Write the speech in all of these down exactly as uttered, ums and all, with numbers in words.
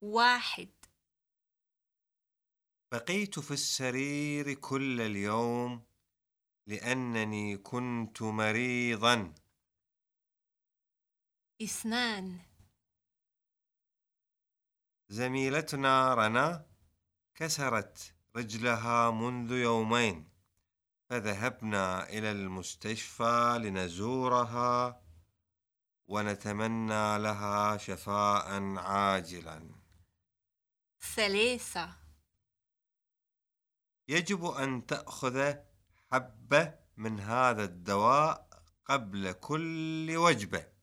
واحد. بقيت في السرير كل اليوم لأنني كنت مريضا. اثنان. زميلتنا رنا كسرت رجلها منذ يومين، فذهبنا إلى المستشفى لنزورها ونتمنى لها شفاء عاجلا. ثلاثة. يجب أن تأخذ حبة من هذا الدواء قبل كل وجبة.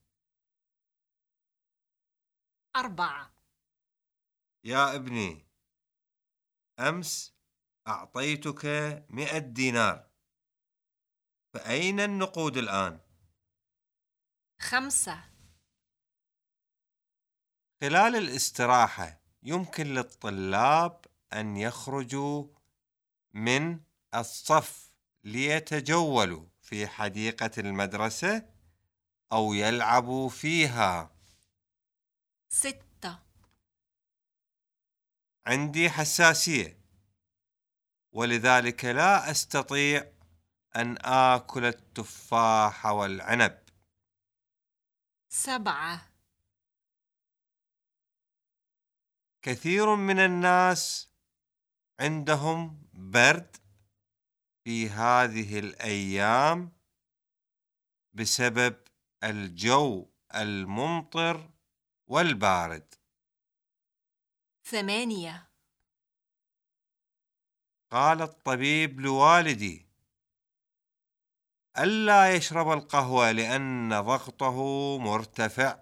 أربعة. يا ابني، أمس أعطيتك مئة دينار، فأين النقود الآن؟ خمسة. خلال الاستراحة يمكن للطلاب أن يخرجوا من الصف ليتجولوا في حديقة المدرسة أو يلعبوا فيها. ستة. عندي حساسية، ولذلك لا أستطيع أن آكل التفاح والعنب. سبعة. كثير من الناس عندهم برد في هذه الأيام بسبب الجو الممطر والبارد. ثمانية. قال الطبيب لوالدي ألا يشرب القهوة لأن ضغطه مرتفع.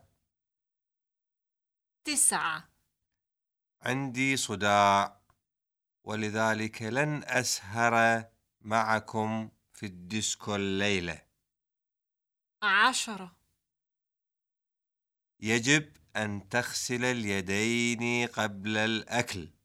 تسعة. عندي صداع، ولذلك لن أسهر معكم في الديسكو الليلة. عشرة. يجب أن تغسل اليدين قبل الأكل.